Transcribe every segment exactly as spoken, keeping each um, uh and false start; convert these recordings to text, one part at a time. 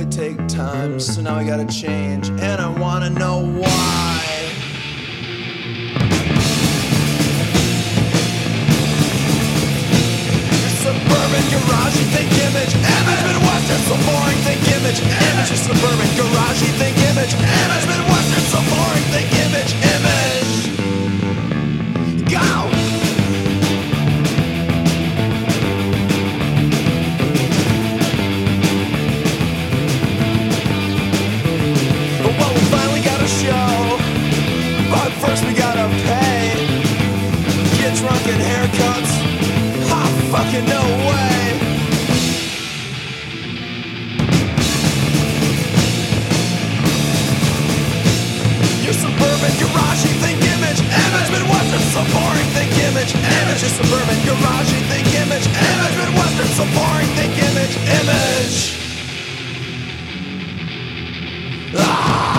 take time, so now I gotta change, and I wanna know why. Your suburban garage, you think image, image, Midwestern, so boring, think image, image. Your suburban garage, you think image, image, Midwestern, so boring, think image, image. Go! First we gotta pay. Get drunk and haircuts. Ha, fucking no way. Your suburban garage, you think image, image, Midwestern, so boring, think image, image. Your suburban garage, you think image, image, Midwestern, so boring, think image, image. Ah!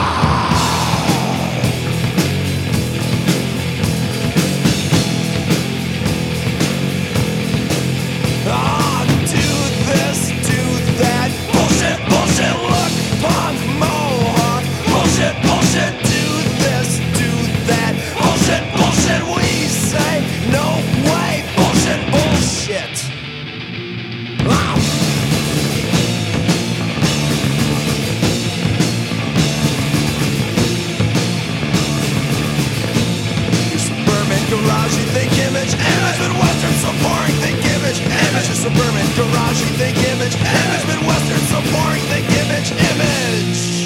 Garage, you think image, image, Midwestern, so boring, think image, image. Your suburban garage, you think image, image, Midwestern, so boring, think image, image.